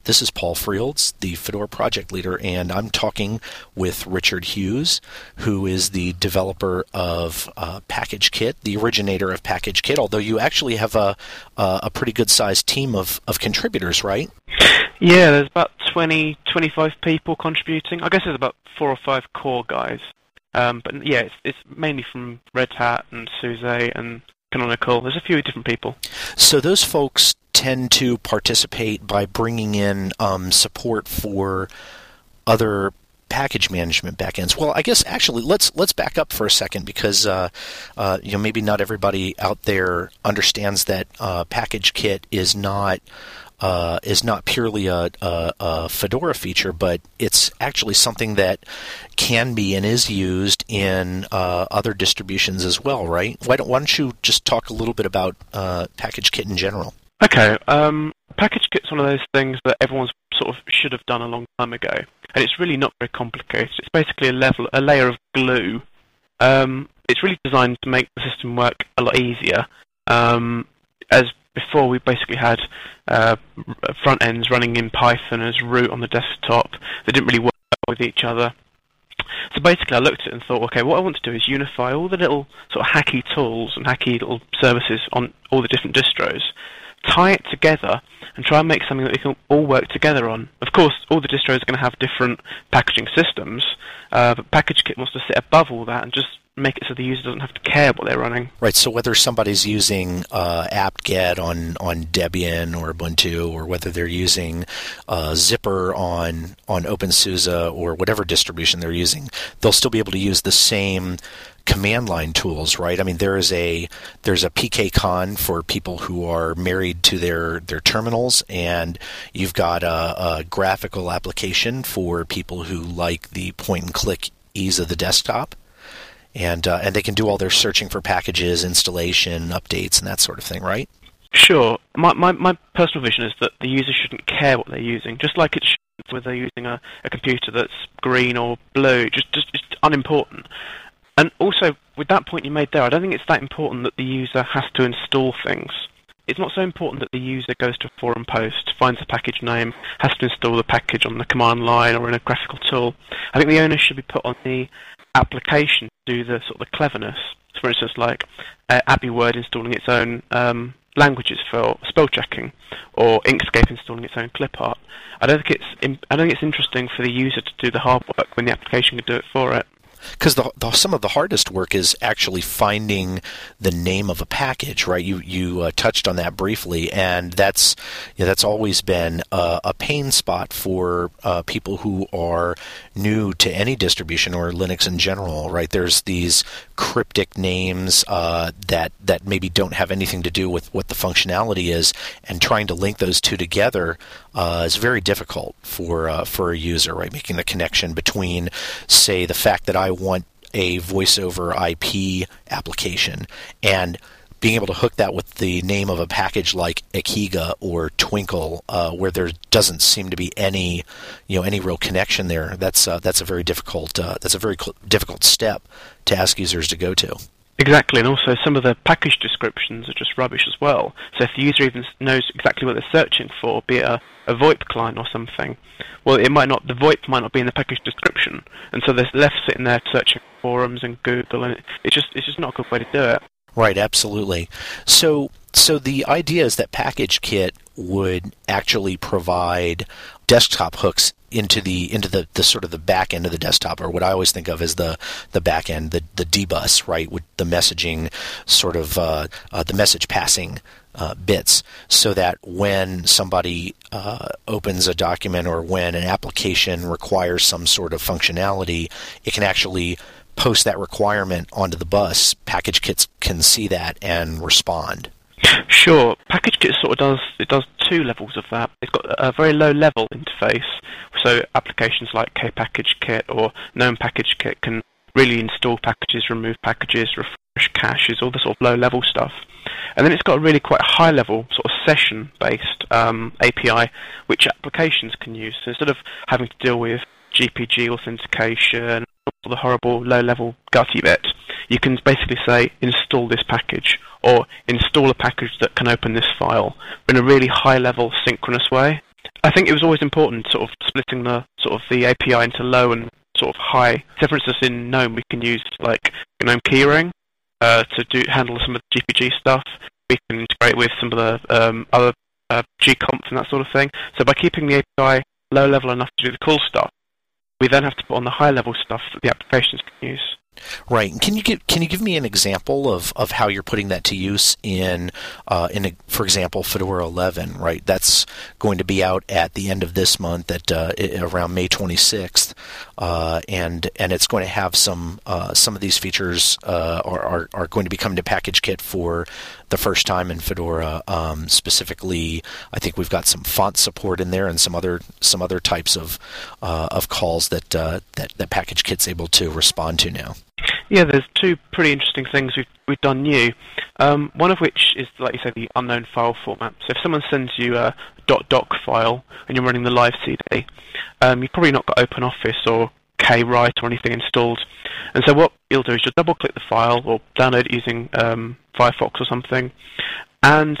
This is Paul Frields, the Fedora project leader, and I'm talking with Richard Hughes, who is the developer of PackageKit, the originator of PackageKit, although you actually have a pretty good-sized team of contributors, right? Yeah, there's about 20, 25 people contributing. I guess there's about 4 or 5 core guys. But yeah, it's mainly from Red Hat and SUSE and Canonical. There's a few different people. So those folks tend to participate by bringing in support for other package management backends. Well, I guess actually let's back up for a second because maybe not everybody out there understands that PackageKit is not purely a Fedora feature, but it's actually something that can be and is used in other distributions as well, right? Why don't you just talk a little bit about PackageKit in general? Okay, PackageKit's one of those things that everyone sort of should have done a long time ago, and it's really not very complicated. It's basically a layer of glue. It's really designed to make the system work a lot easier. As before, we basically had front ends running in Python as root on the desktop. They didn't really work with each other. So basically, I looked at it and thought, okay, what I want to do is unify all the little sort of hacky tools and hacky little services on all the different distros, tie it together, and try and make something that we can all work together on. Of course, all the distros are going to have different packaging systems, but PackageKit wants to sit above all that and just make it so the user doesn't have to care what they're running. Right, so whether somebody's using apt-get on Debian or Ubuntu, or whether they're using Zypper on OpenSUSE or whatever distribution they're using, they'll still be able to use the same command line tools, right? I mean, there's a PKCon for people who are married to their terminals, and you've got a graphical application for people who like the point-and-click ease of the desktop. And they can do all their searching for packages, installation, updates, and that sort of thing, right? Sure. My personal vision is that the user shouldn't care what they're using, just like it shouldn't whether they're using a computer that's green or blue. Just it's unimportant. And also, with that point you made there, I don't think it's that important that the user has to install things. It's not so important that the user goes to a forum post, finds a package name, has to install the package on the command line or in a graphical tool. I think the onus should be put on the application to do the sort of the cleverness. For instance, like AbiWord installing its own languages for spell checking, or Inkscape installing its own clip art. I don't think it's interesting for the user to do the hard work when the application can do it for it. Because some of the hardest work is actually finding the name of a package, right? You touched on that briefly, and that's always been a pain spot for people who are new to any distribution or Linux in general, right? There's these cryptic names that maybe don't have anything to do with what the functionality is, and trying to link those two together is very difficult for a user, right? Making the connection between, say, the fact that I want a voice over IP application and being able to hook that with the name of a package like Ekiga or Twinkle, where there doesn't seem to be any real connection there. That's a very difficult step to ask users to go to. Exactly, and also some of the package descriptions are just rubbish as well. So if the user even knows exactly what they're searching for, be it a VoIP client or something, well, the VoIP might not be in the package description, and so they're left sitting there searching forums and Google, and it's just not a good way to do it. Right, absolutely. So the idea is that PackageKit would actually provide desktop hooks into the sort of the back end of the desktop, or what I always think of as the back end, the dbus, right, with the messaging sort of the message passing bits, so that when somebody opens a document or when an application requires some sort of functionality, it can actually post that requirement onto the bus. PackageKit can see that and respond. Sure. PackageKit sort of does 2 levels of that. It's got a very low level interface, so applications like KPackageKit or GNOME PackageKit can really install packages, remove packages, refresh caches, all the sort of low level stuff. And then it's got a really quite high level sort of session based API which applications can use. So instead of having to deal with GPG authentication, all the horrible low level gutty bit, you can basically say install this package or install a package that can open this file in a really high level synchronous way. I think it was always important, sort of splitting the API into low and sort of high. So, for instance, in GNOME we can use like GNOME keyring to handle some of the GPG stuff. We can integrate with some of the other gconf and that sort of thing. So by keeping the API low level enough to do the cool stuff, we then have to put on the high level stuff that the applications can use. Right. Can you give me an example of how you're putting that to use for example, Fedora 11? Right. That's going to be out at the end of this month, at around May 26th, and it's going to have some of these features are going to be coming to PackageKit for the first time in Fedora. Specifically, I think we've got some font support in there and some other types of calls that PackageKit's able to respond to now. Yeah, there's two pretty interesting things we've done new. One of which is, like you say, the unknown file format. So if someone sends you a .doc file and you're running the live CD, you've probably not got OpenOffice or KWrite or anything installed. And so what you'll do is you'll double-click the file or download it using Firefox or something, and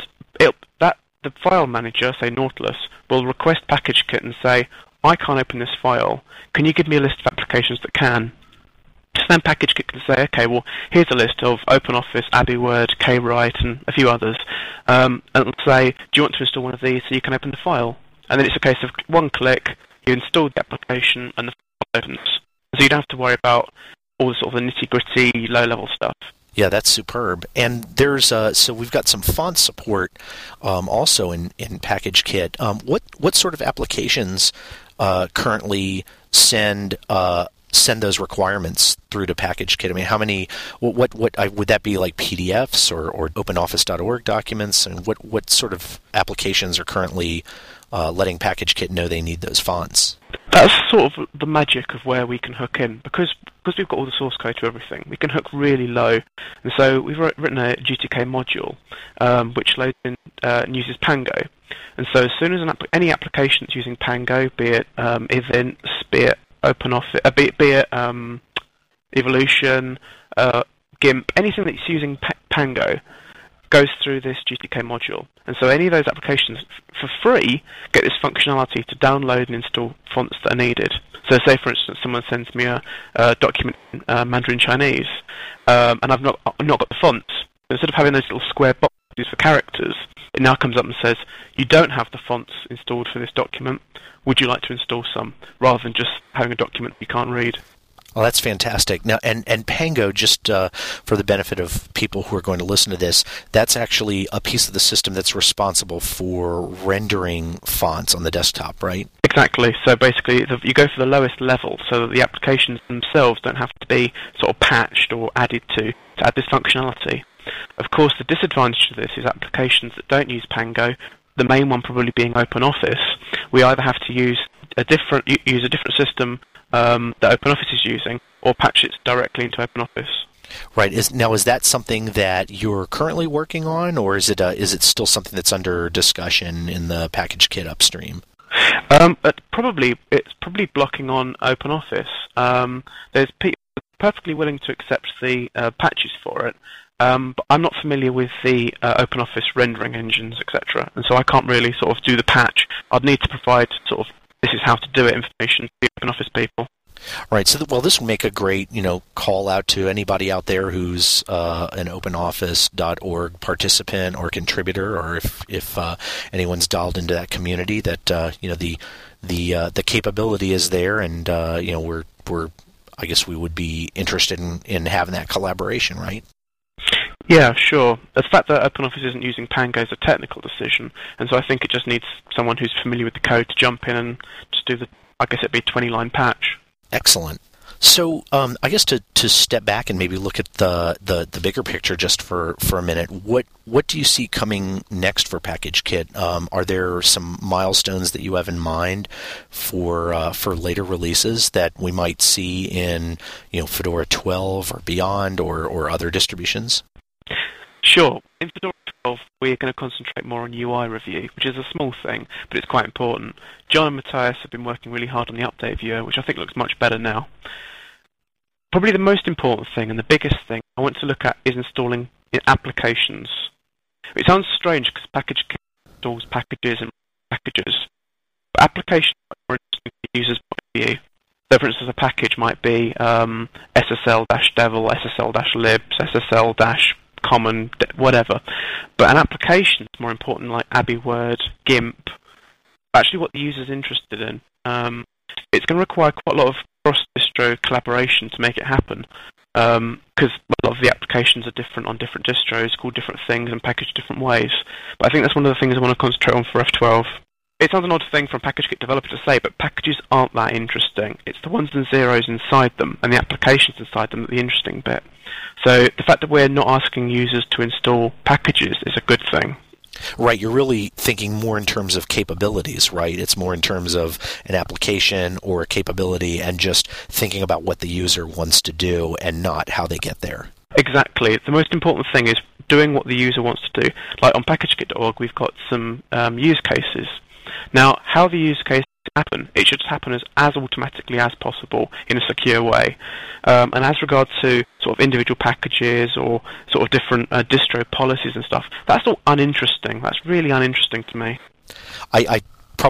the file manager, say Nautilus, will request PackageKit and say, I can't open this file. Can you give me a list of applications that can? So then PackageKit can say, okay, well, here's a list of OpenOffice, AbiWord, KWrite, and a few others. And it'll say, do you want to install one of these so you can open the file? And then it's a case of one click, you install the application, and the file opens. So you don't have to worry about all the sort of the nitty-gritty, low-level stuff. Yeah, that's superb. And there's so we've got some font support also in PackageKit. What sort of applications currently send those requirements through to PackageKit? I mean, how many? What would that be, like PDFs or OpenOffice.org documents? And what sort of applications are currently letting PackageKit know they need those fonts? That's sort of the magic of where we can hook in, because we've got all the source code to everything. We can hook really low, and so we've written a GTK module which loads in and uses Pango. And so as soon as any application that's using Pango, be it Events, be it OpenOffice, be it Evolution, GIMP, anything that's using Pango goes through this GTK module. And so any of those applications, for free, get this functionality to download and install fonts that are needed. So say, for instance, someone sends me a document in Mandarin Chinese, and I've not got the fonts. Instead of having those little square boxes for characters, it now comes up and says, you don't have the fonts installed for this document. Would you like to install some? Rather than just having a document you can't read. Well, that's fantastic. Now, and Pango, just for the benefit of people who are going to listen to this, that's actually a piece of the system that's responsible for rendering fonts on the desktop, right? Exactly. So basically, you go for the lowest level so that the applications themselves don't have to be sort of patched or added to add this functionality. Of course, the disadvantage to this is applications that don't use Pango, the main one probably being OpenOffice. We either have to use a different system that OpenOffice is using, or patch it directly into OpenOffice. Right. Is that something that you're currently working on, or is it still something that's under discussion in the PackageKit upstream? It's probably blocking on OpenOffice. There's people perfectly willing to accept the patches for it, but I'm not familiar with the OpenOffice rendering engines, etc., and so I can't really sort of do the patch. I'd need to provide sort of this is how to do it information to the OpenOffice people. Right. So, this would make a great, call out to anybody out there who's an OpenOffice.org participant or contributor, or if anyone's dialed into that community, that the capability is there, and we're I guess we would be interested in having that collaboration, right? Yeah, sure. The fact that OpenOffice isn't using Pango is a technical decision, and so I think it just needs someone who's familiar with the code to jump in and just do I guess it'd be a 20-line patch. Excellent. So I guess to step back and maybe look at the bigger picture just for a minute, what do you see coming next for PackageKit? Are there some milestones that you have in mind for later releases that we might see in Fedora 12 or beyond, or other distributions? Sure. In Fedora 12, we're going to concentrate more on UI review, which is a small thing, but it's quite important. John and Matthias have been working really hard on the update viewer, which I think looks much better now. Probably the most important thing and the biggest thing I want to look at is installing applications. It sounds strange because PackageKit installs packages and packages, but applications are more interesting from the user's point of view. So, for instance, a package might be SSL-devil, SSL-libs, SSL-common, whatever. But an application is more important, like AbiWord, GIMP, actually what the user's interested in. It's going to require quite a lot of cross-distro collaboration to make it happen, because a lot of the applications are different on different distros, called different things and packaged different ways. But I think that's one of the things I want to concentrate on for F12. It sounds an odd thing for a PackageKit developer to say, but packages aren't that interesting. It's the ones and zeros inside them and the applications inside them that are the interesting bit. So the fact that we're not asking users to install packages is a good thing. Right, you're really thinking more in terms of capabilities, right? It's more in terms of an application or a capability and just thinking about what the user wants to do and not how they get there. Exactly. The most important thing is doing what the user wants to do. Like on packagekit.org, we've got some use cases. Now, how the use cases happen, it should happen as automatically as possible in a secure way. And as regards to sort of individual packages or sort of different distro policies and stuff, that's all uninteresting. That's really uninteresting to me. I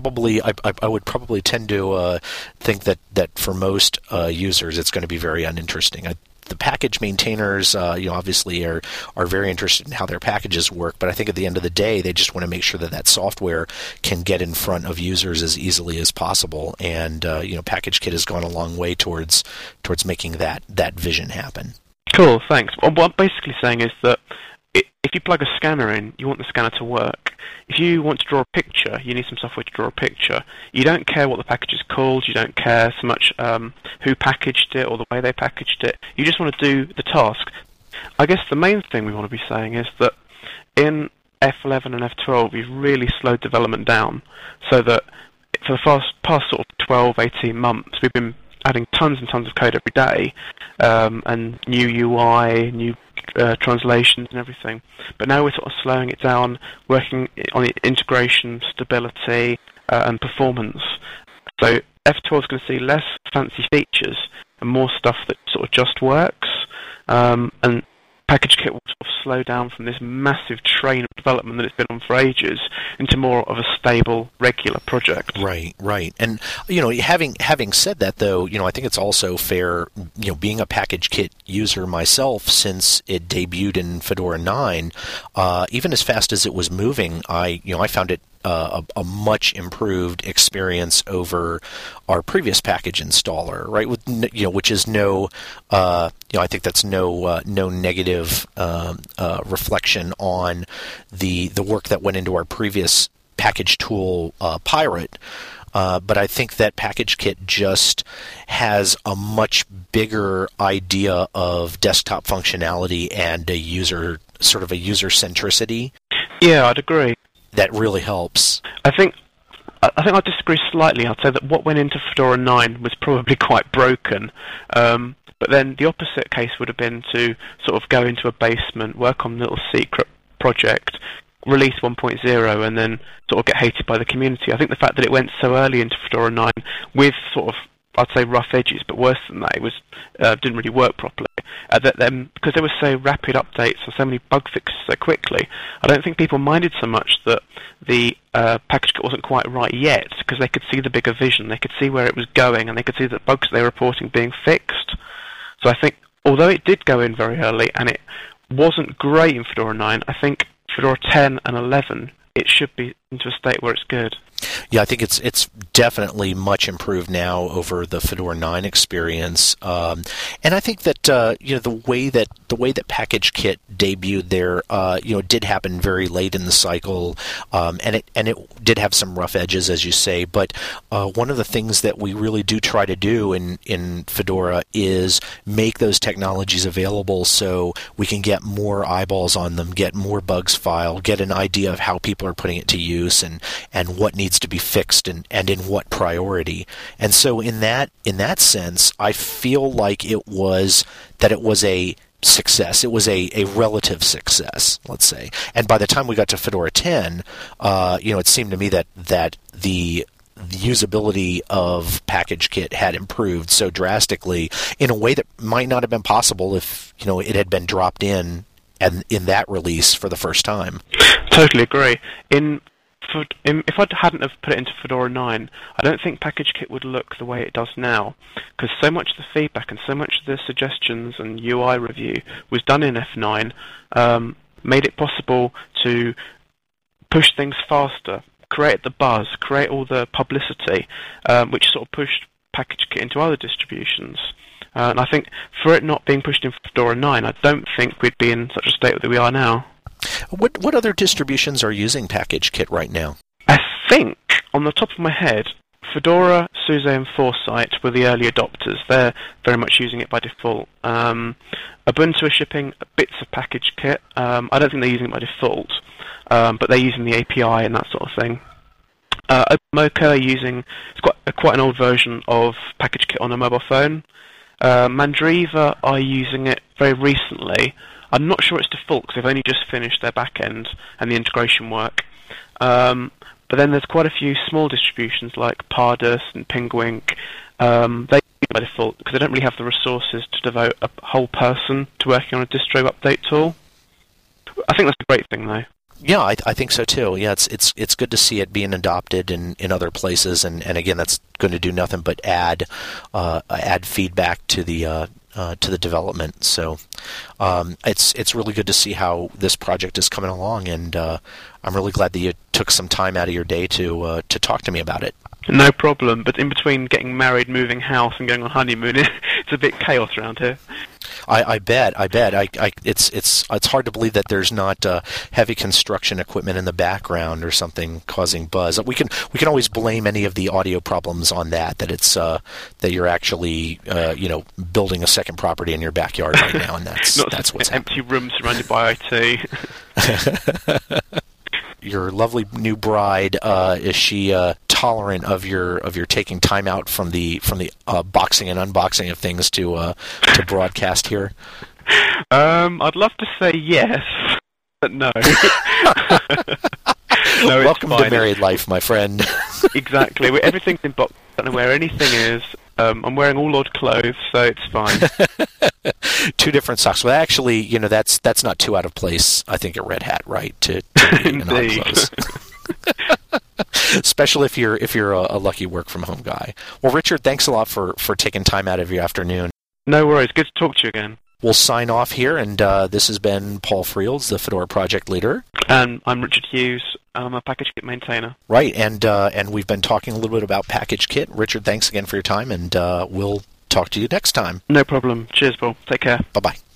would probably tend to think that for most users it's going to be very uninteresting. The package maintainers, obviously are very interested in how their packages work, but I think at the end of the day, they just want to make sure that software can get in front of users as easily as possible. And PackageKit has gone a long way towards making that vision happen. Cool, thanks. Well, what I'm basically saying is that if you plug a scanner in, you want the scanner to work. If you want to draw a picture, you need some software to draw a picture. You don't care what the package is called. You don't care so much who packaged it or the way they packaged it. You just want to do the task. I guess the main thing we want to be saying is that in F11 and F12, we've really slowed development down so that for the past sort of 12, 18 months, we've been adding tons and tons of code every day, and new UI, new translations and everything. But now we're sort of slowing it down, working on the integration, stability, and performance. So F12 is going to see less fancy features and more stuff that sort of just works. And PackageKit will sort of slow down from this massive train of development that it's been on for ages into more of a stable, regular project. Right. And having said that, though, I think it's also fair, being a PackageKit user myself since it debuted in Fedora 9, even as fast as it was moving, I found it a much improved experience over our previous package installer, right? Which is I think that's no negative reflection on the work that went into our previous package tool, Pirate. But I think that PackageKit just has a much bigger idea of desktop functionality and a user centricity. Yeah, I'd agree. That really helps. I think I disagree slightly. I'd say that what went into Fedora 9 was probably quite broken. But then the opposite case would have been to sort of go into a basement, work on a little secret project, release 1.0, and then sort of get hated by the community. I think the fact that it went so early into Fedora 9 with sort of, I'd say, rough edges, but worse than that, it was didn't really work properly. Because there were so rapid updates and so many bug fixes so quickly, I don't think people minded so much that the PackageKit wasn't quite right yet, because they could see the bigger vision, they could see where it was going, and they could see the bugs they were reporting being fixed. So I think, although it did go in very early and it wasn't great in Fedora 9, I think Fedora 10 and 11, it should be into a state where it's good. Yeah, I think it's definitely much improved now over the Fedora 9 experience, and I think that the way that PackageKit debuted there, did happen very late in the cycle, and it did have some rough edges, as you say. But one of the things that we really do try to do in Fedora is make those technologies available so we can get more eyeballs on them, get more bugs filed, get an idea of how people are putting it to use, and what needs to be fixed and in what priority. And so in that sense, I feel like it was a success. It was a relative success, let's say. And by the time we got to Fedora 10, it seemed to me that the usability of PackageKit had improved so drastically in a way that might not have been possible if it had been dropped in that release for the first time. Totally agree. In if I hadn't have put it into Fedora 9, I don't think PackageKit would look the way it does now, because so much of the feedback and so much of the suggestions and UI review was done in F9, made it possible to push things faster, create the buzz, create all the publicity, which sort of pushed PackageKit into other distributions. And I think for it not being pushed in Fedora 9, I don't think we'd be in such a state that we are now. What other distributions are using PackageKit right now? I think, on the top of my head, Fedora, SUSE, and Foresight were the early adopters. They're very much using it by default. Ubuntu are shipping bits of PackageKit. I don't think they're using it by default, but they're using the API and that sort of thing. OpenMocha are using quite an old version of PackageKit on a mobile phone. Mandriva are using it very recently. I'm not sure it's default because they've only just finished their backend and the integration work. But then there's quite a few small distributions like Pardus and Pingwink. They use it by default because they don't really have the resources to devote a whole person to working on a distro update tool. I think that's a great thing, though. Yeah, I think so too. Yeah, it's good to see it being adopted in other places, and again, that's going to do nothing but add feedback to the development. So it's really good to see how this project is coming along, and I'm really glad that you took some time out of your day to talk to me about it. No problem. But in between getting married, moving house, and going on honeymoon, it's a bit chaos around here. I bet. It's hard to believe that there's not heavy construction equipment in the background or something causing buzz. We can always blame any of the audio problems on that. That it's that you're actually building a second property in your backyard right now, and that's what's happening. Empty room surrounded by IT. Your lovely new bride, is she tolerant of your taking time out from the boxing and unboxing of things to broadcast here? I'd love to say yes, but no. No, welcome to married life, my friend. Exactly. Everything's in box. I don't know where anything is. I'm wearing all odd clothes, so it's fine. Two different socks. Well, actually, that's not too out of place, I think, at Red Hat, right? To be in odd clothes. Especially if you're a lucky work from home guy. Well, Richard, thanks a lot for taking time out of your afternoon. No worries. Good to talk to you again. We'll sign off here, and this has been Paul Friels, the Fedora project leader. And I'm Richard Hughes. I'm a PackageKit maintainer. Right, and we've been talking a little bit about PackageKit. Richard, thanks again for your time, and we'll talk to you next time. No problem. Cheers, Paul. Take care. Bye-bye.